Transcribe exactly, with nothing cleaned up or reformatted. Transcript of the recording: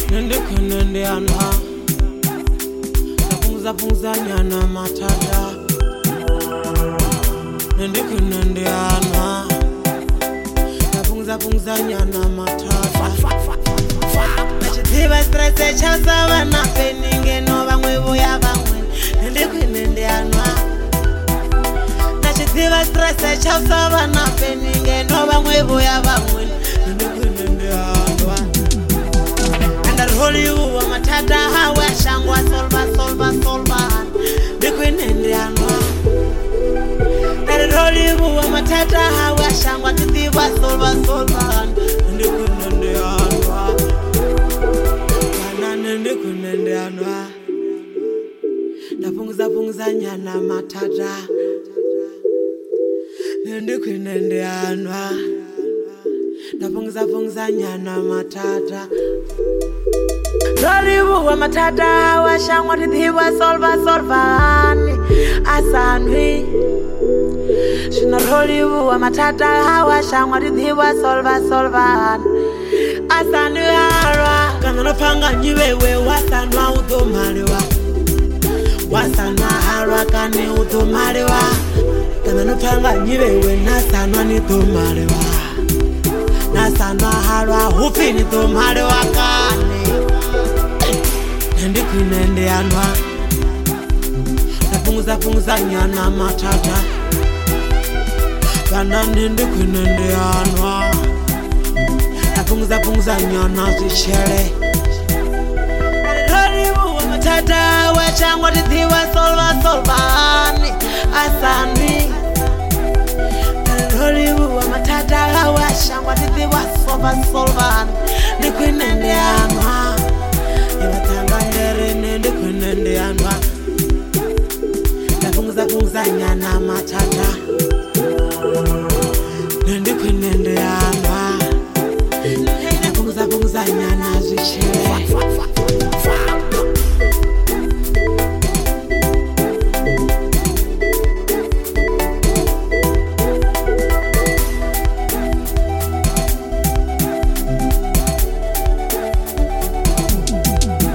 nende kunende anwa Napunguza punguza nyana matata Nende kunende anwa Napunguza punguza nyana matata Nachitiba stress chasava na peninge no bamwe boya bamwe Nende kunende anwa Nachitiba stress chasava na peninge no bamwe boya bamwe Nende kunende anwa Holy wa matata hawa shangwa solva solva solva Ndikwinende anwa Holy wa matata hawa shangwa tithiwa solva solva Ndikwinende anwa Kanane ndikwinende anwa Napunguza punguza nyana matata Ndikwinende anwa Napunguza punguza nyana matata Loribu wa matata wa shangwa tithiwa solva solvani asanwi Shina loribu wa matata wa shangwa tithiwa solva solvani asanwi harwa Kanano panga nyiwewe wasanwa uthumariwa Wasanwa harwa kani uthumariwa Kanano panga nyiwewe nasanwa nithumariwa Nasanwa harwa hufi nithumariwa kani Nende kunende anwa Napunguza punguza nyana matata Bana nende kunende anwa Napunguza punguza nyana zishere Loribu wa matata Wachangwa tithiwa solva solvani Asani Loribu wa matata Wachangwa tithiwa solva solvani Nikunende anwa Nende kunende anwa Napunguza punguza nyana matata